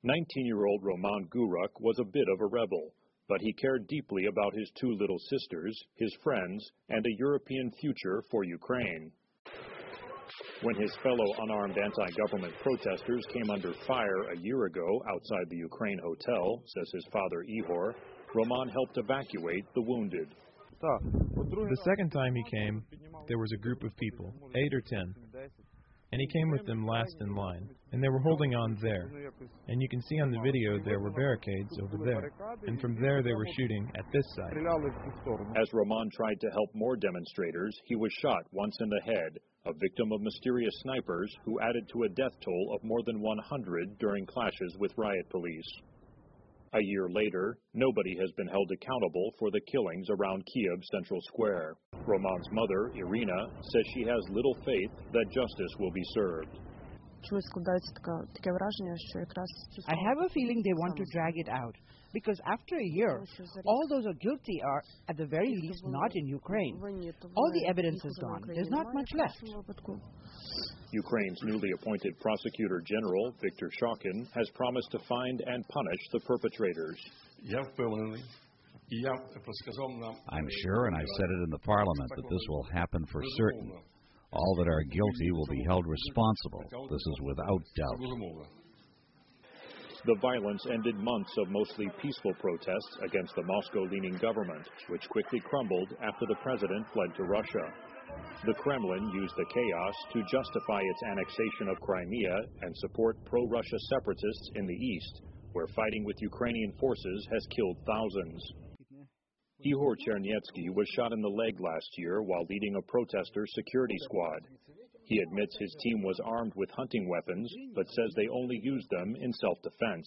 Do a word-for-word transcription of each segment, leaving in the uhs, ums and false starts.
nineteen-year-old Roman Guruk was a bit of a rebel, but he cared deeply about his two little sisters, his friends, and a European future for Ukraine. When his fellow unarmed anti-government protesters came under fire a year ago outside the Ukraine hotel, says his father Ihor, Roman helped evacuate the wounded. The second time he came, there was a group of people, eight or ten, and he came with them last in line, and they were holding on there. And you can see on the video there were barricades over there, and from there they were shooting at this side. As Roman tried to help more demonstrators, he was shot once in the head, a victim of mysterious snipers who added to a death toll of more than one hundred during clashes with riot police. A year later, nobody has been held accountable for the killings around Kyiv Central Square. Roman's mother, Irina, says she has little faith that justice will be served. I have a feeling they want to drag it out, because after a year, all those are guilty are, at the very least, not in Ukraine. All the evidence is gone. There's not much left. Ukraine's newly appointed Prosecutor General, Viktor Shokin, has promised to find and punish the perpetrators. I'm sure, and I've said it in the Parliament, that this will happen for certain. All that are guilty will be held responsible. This is without doubt. The violence ended months of mostly peaceful protests against the Moscow-leaning government, which quickly crumbled after the president fled to Russia. The Kremlin used the chaos to justify its annexation of Crimea and support pro-Russia separatists in the east, where fighting with Ukrainian forces has killed thousands. Ihor Chernetsky was shot in the leg last year while leading a protester security squad. He admits his team was armed with hunting weapons, but says they only used them in self-defense.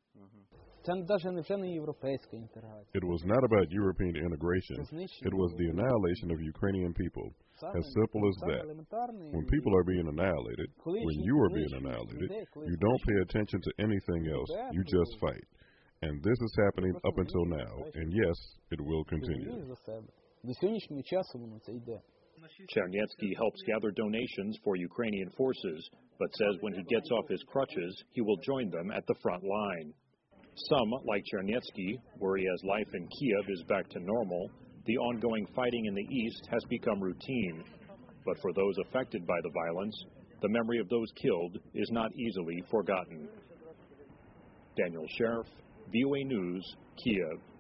It was not about European integration. It was the annihilation of Ukrainian people. As simple as that. When people are being annihilated, when you are being annihilated, you don't pay attention to anything else. You just fight. And this is happening up until now, and yes, it will continue. Chernetsky helps gather donations for Ukrainian forces, but says when he gets off his crutches, he will join them at the front line. Some, like Chernetsky, worry as life in Kyiv is back to normal, the ongoing fighting in the east has become routine. But for those affected by the violence, the memory of those killed is not easily forgotten. Daniel Sheriff, V O A News, Kyiv.